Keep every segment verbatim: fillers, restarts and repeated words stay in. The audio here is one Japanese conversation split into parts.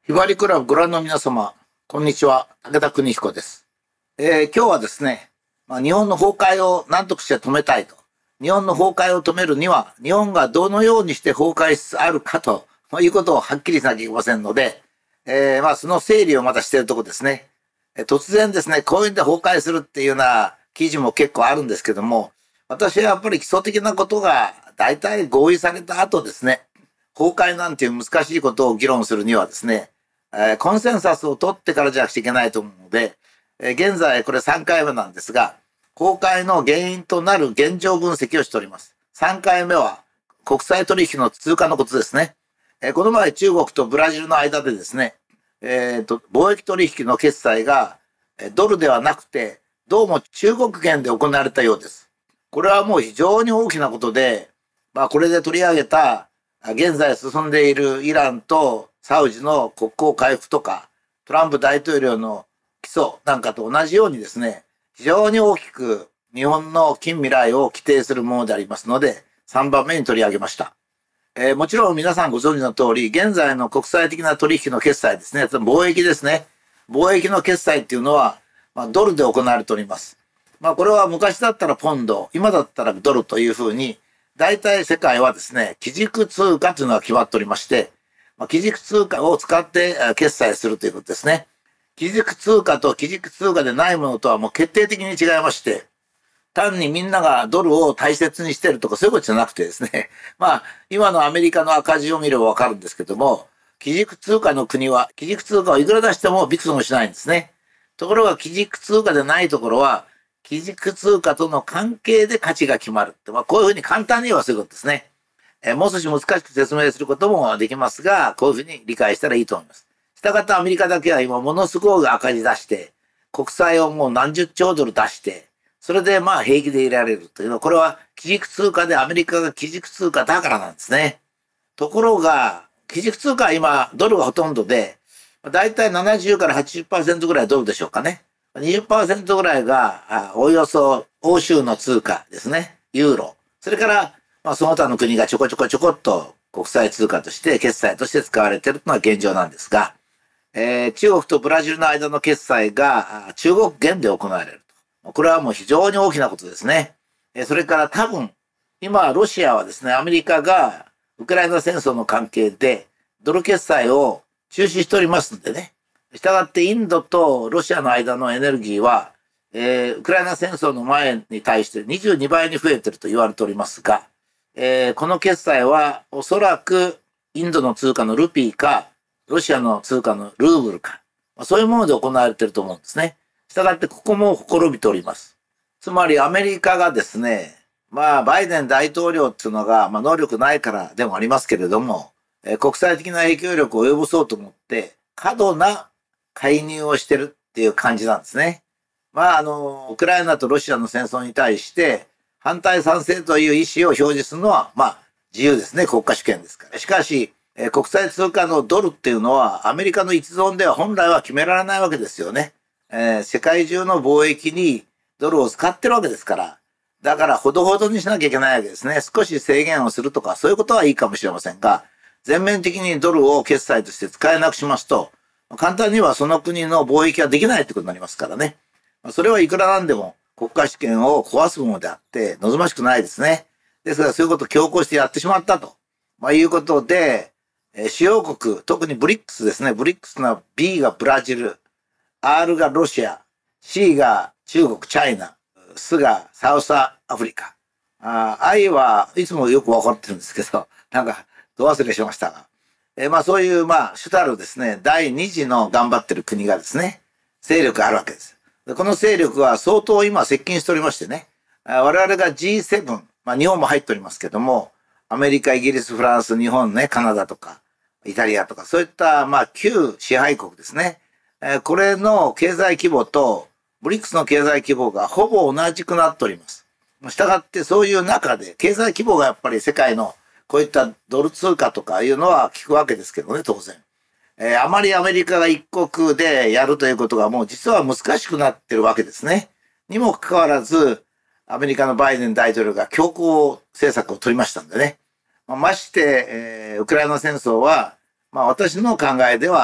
ひばりクラブご覧の皆様、こんにちは。武田邦彦です。えー、今日はですね、まあ、日本の崩壊を何とかして止めたいと。日本の崩壊を止めるには、日本がどのようにして崩壊しつつあるかと、まあ、いうことをはっきりしなきゃいけませんので、えー、まあその整理をまたしているところですね。えー、突然ですね、こういうんで崩壊するっていうような記事も結構あるんですけども、私はやっぱり基礎的なことが大体合意された後ですね、崩壊なんていう難しいことを議論するにはですね、えー、コンセンサスを取ってからじゃなくちゃいけないと思うので、えー、現在これさんかいめなんですが、崩壊の原因となる現状分析をしております。さんかいめは国際取引の通貨のことですね。えー、この前中国とブラジルの間でですね、えーと、貿易取引の決済がドルではなくて、どうも中国元で行われたようです。これはもう非常に大きなことで、まあこれで取り上げた現在進んでいるイランとサウジの国交回復とか、トランプ大統領の起訴なんかと同じようにですね、非常に大きく日本の近未来を規定するものでありますので、さんばんめに取り上げました。えー、もちろん皆さんご存知の通り、現在の国際的な取引の決済ですね、貿易ですね。貿易の決済っていうのは、まあ、ドルで行われております。まあこれは昔だったらポンド、今だったらドルというふうに、大体世界はですね、基軸通貨というのが決まっておりまして、まあ、基軸通貨を使って決済するということですね。基軸通貨と基軸通貨でないものとはもう決定的に違いまして、単にみんながドルを大切にしてるとかそういうことじゃなくてですね、まあ今のアメリカの赤字を見ればわかるんですけども、基軸通貨の国は基軸通貨をいくら出してもびくともしないんですね。ところが基軸通貨でないところは、基軸通貨との関係で価値が決まるって、まあ、こういうふうに簡単に言えばそういうことですね。えー、もう少し難しく説明することもできますが、こういうふうに理解したらいいと思います。したがってアメリカだけは今ものすごい赤字出して、国債をもう何十兆ドル出して、それでまあ平気でいられるというのは、これは基軸通貨でアメリカが基軸通貨だからなんですね。ところが、基軸通貨は今ドルがほとんどで、だいたいななじゅうからはちじゅっパーセントぐらいドルでしょうかね。にじゅっパーセントぐらいが、おおよそ欧州の通貨ですね。ユーロ。それから、まあ、その他の国がちょこちょこちょこっと国際通貨として、決済として使われているのが現状なんですが、えー、中国とブラジルの間の決済が中国元で行われると。これはもう非常に大きなことですね。えー、それから多分、今、ロシアはですね、アメリカがウクライナ戦争の関係で、ドル決済を中止しておりますんでね。したがってインドとロシアの間のエネルギーは、えー、ウクライナ戦争の前に対してにじゅうにばいに増えていると言われておりますが、えー、この決済はおそらくインドの通貨のルピーか、ロシアの通貨のルーブルか、そういうもので行われていると思うんですね。したがってここもほころびております。つまりアメリカがですね、まあバイデン大統領っていうのが、まあ能力ないからでもありますけれども、えー、国際的な影響力を及ぼそうと思って、過度な介入をしてるっていう感じなんですね。まああの、ウクライナとロシアの戦争に対して反対賛成という意思を表示するのは、まあ自由ですね。国家主権ですから。しかし、えー、国際通貨のドルっていうのはアメリカの一存では本来は決められないわけですよね。えー、世界中の貿易にドルを使ってるわけですから。だからほどほどにしなきゃいけないわけですね。少し制限をするとかそういうことはいいかもしれませんが、全面的にドルを決済として使えなくしますと、簡単にはその国の貿易はできないってことになりますからね。それはいくらなんでも国家主権を壊すものであって望ましくないですね。ですからそういうことを強行してやってしまったと、まあ、いうことで、主要国、特にブリックスですね。ブリックスの B がブラジル、R がロシア、C が中国、チャイナ、S がサウスアフリカ。I はいつもよくわかってるんですけど、なんか、ど忘れしましたが。えー、まあそういう、まあ、主たるですね、第二次の頑張ってる国がですね、勢力があるわけです。でこの勢力は相当今接近しておりましてね、我々が ジーセブン、まあ日本も入っておりますけども、アメリカ、イギリス、フランス、日本ね、カナダとか、イタリアとか、そういった、まあ旧支配国ですね。えー、これの経済規模と、ブリックスの経済規模がほぼ同じくなっております。したがってそういう中で、経済規模がやっぱり世界のこういったドル通貨とかいうのは効くわけですけどね、当然。えー、あまりアメリカが一国でやるということがもう実は難しくなってるわけですね。にもかかわらず、アメリカのバイデン大統領が強硬政策を取りましたんでね。まあ、まして、えー、ウクライナ戦争は、まあ私の考えでは、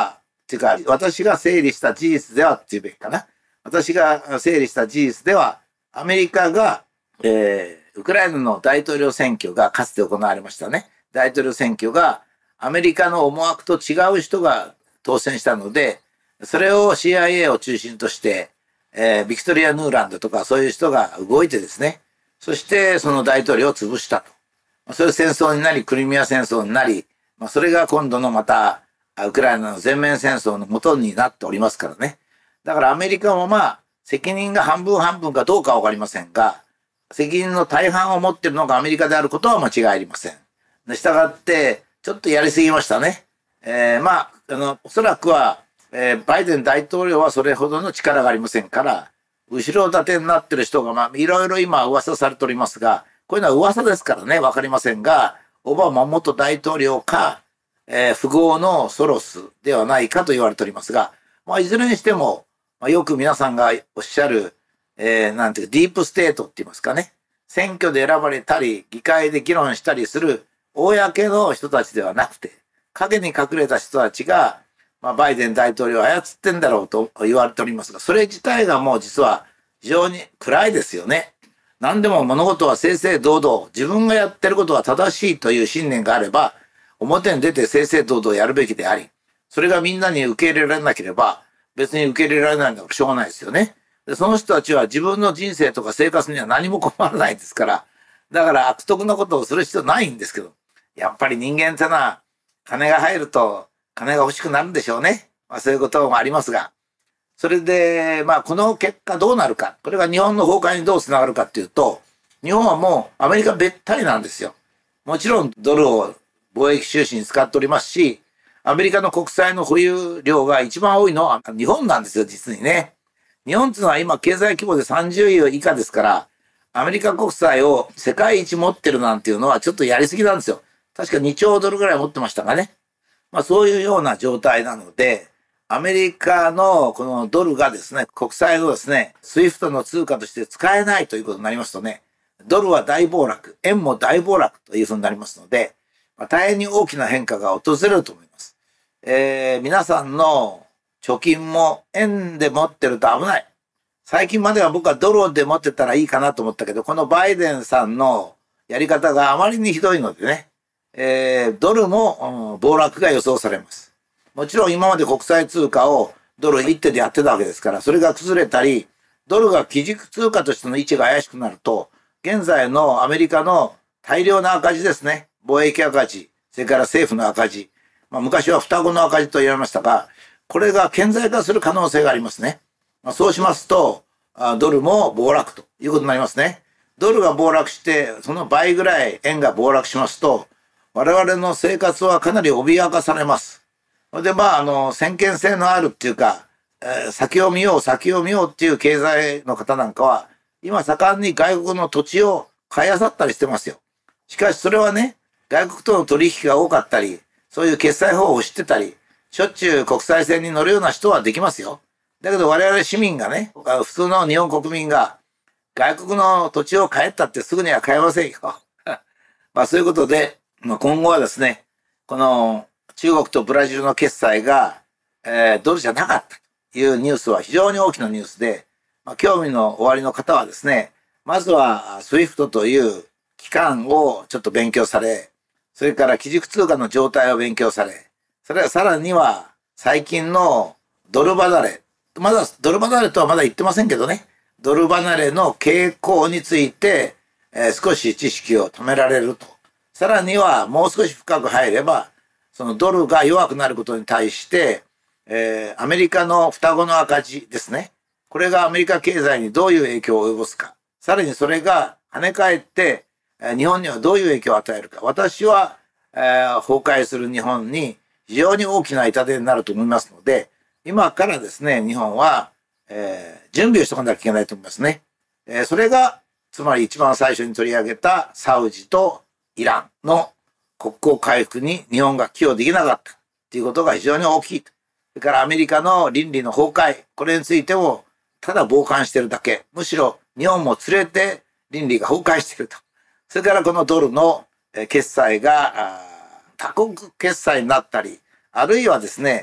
っていうか、私が整理した事実ではっていうべきかな。私が整理した事実では、アメリカが、えー、ウクライナの大統領選挙がかつて行われましたね。大統領選挙がアメリカの思惑と違う人が当選したので、それを シーアイエー を中心として、えー、ビクトリア・ヌーランドとかそういう人が動いてですね、そしてその大統領を潰したと。そういう戦争になり、クリミア戦争になり、まあ、それが今度のまた、ウクライナの全面戦争の元になっておりますからね。だからアメリカもまあ、責任が半分半分かどうかはわかりませんが、責任の大半を持っているのがアメリカであることは間違いありません。で、したがって、ちょっとやりすぎましたね。えー、まあ、あの、おそらくは、えー、バイデン大統領はそれほどの力がありませんから、後ろ盾になってる人が、まあ、いろいろ今噂されておりますが、こういうのは噂ですからね、わかりませんが、オバマ元大統領か、えー、富豪のソロスではないかと言われておりますが、まあ、いずれにしても、まあ、よく皆さんがおっしゃる、えー、なんていうか、ディープステートって言いますかね。選挙で選ばれたり、議会で議論したりする、公の人たちではなくて、影に隠れた人たちが、まあ、バイデン大統領を操ってんだろうと言われておりますが、それ自体がもう実は非常に暗いですよね。何でも物事は正々堂々、自分がやってることは正しいという信念があれば、表に出て正々堂々やるべきであり、それがみんなに受け入れられなければ、別に受け入れられないのはしょうがないですよね。で、その人たちは自分の人生とか生活には何も困らないですから、だから悪徳なことをする必要ないんですけど、やっぱり人間ってのは、金が入ると金が欲しくなるんでしょうね。まあそういうこともありますが。それで、まあこの結果どうなるか。これが日本の崩壊にどうつながるかっていうと、日本はもうアメリカべったりなんですよ。もちろんドルを貿易収支に使っておりますし、アメリカの国債の保有量が一番多いのは日本なんですよ、実にね。日本っていうのは今経済規模でさんじゅうい以下ですから、アメリカ国債を世界一持ってるなんていうのはちょっとやりすぎなんですよ。確かにちょうドルぐらい持ってましたかね。まあそういうような状態なので、アメリカのこのドルがですね、国債のですね、スイフトの通貨として使えないということになりますとね、ドルは大暴落、円も大暴落というふうになりますので、まあ、大変に大きな変化が訪れると思います。えー、皆さんの貯金も円で持ってると危ない。最近までは僕はドルで持ってたらいいかなと思ったけど、このバイデンさんのやり方があまりにひどいのでね、えー、ドルも、うん、暴落が予想されます。もちろん今まで国際通貨をドル一手でやってたわけですから、それが崩れたり、ドルが基軸通貨としての位置が怪しくなると、現在のアメリカの大量な赤字ですね。貿易赤字、それから政府の赤字。まあ、昔は双子の赤字と言われましたが、これが顕在化する可能性がありますね。まあ、そうしますと、ドルも暴落ということになりますね。ドルが暴落して、その倍ぐらい円が暴落しますと、我々の生活はかなり脅かされます。で、まあ、あの、先見性のあるっていうか、えー、先を見よう、先を見ようっていう経済の方なんかは、今盛んに外国の土地を買い漁ったりしてますよ。しかしそれはね、外国との取引が多かったり、そういう決済方法を知ってたり、しょっちゅう国際線に乗るような人はできますよ。だけど我々市民がね、普通の日本国民が外国の土地を買えったってすぐには買えませんよ。まあそういうことで、まあ、今後はですね、この中国とブラジルの決済が、えー、ドルじゃなかったというニュースは非常に大きなニュースで、まあ、興味のおありの方はですね、まずは スイフト という機関をちょっと勉強され、それから基軸通貨の状態を勉強され、それはさらには最近のドル離れ、まだドル離れとはまだ言ってませんけどね、ドル離れの傾向について、えー、少し知識を止められると。さらにはもう少し深く入れば、そのドルが弱くなることに対して、えー、アメリカの双子の赤字ですね。これがアメリカ経済にどういう影響を及ぼすか。さらにそれが跳ね返って、えー、日本にはどういう影響を与えるか。私は、えー、崩壊する日本に非常に大きな痛手になると思いますので、今からですね、日本は、えー、準備をしておかなきゃいけないと思いますね。えー、それが、つまり一番最初に取り上げたサウジとイランの国交回復に日本が寄与できなかったということが非常に大きい。それからアメリカの倫理の崩壊、これについてもただ傍観しているだけ。むしろ日本も連れて倫理が崩壊していると。それからこのドルの決済が多国決済になったり、あるいはですね、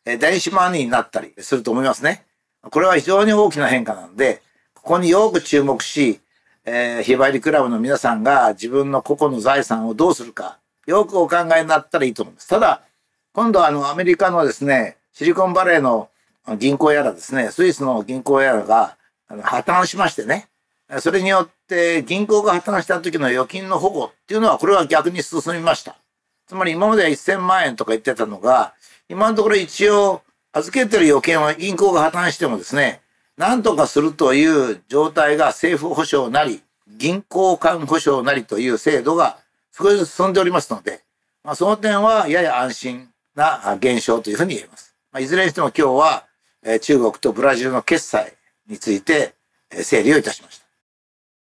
えー電子マネーになったりすると思いますね。これは非常に大きな変化なので、ここによく注目し、えー、非売利クラブの皆さんが自分の個々の財産をどうするか、よくお考えになったらいいと思います。ただ、今度はあのアメリカのですね、シリコンバレーの銀行やらですね、スイスの銀行やらが破綻しましてね、それによって銀行が破綻した時の預金の保護っていうのは、これは逆に進みました。つまり今まではせんまんえんとか言ってたのが、今のところ一応預けてる預金は銀行が破綻してもですね、何とかするという状態が政府保証なり、銀行間保証なりという制度が少しずつ進んでおりますので、まあ、その点はやや安心な現象というふうに言えます。まあ、いずれにしても今日は中国とブラジルの決済について整理をいたしました。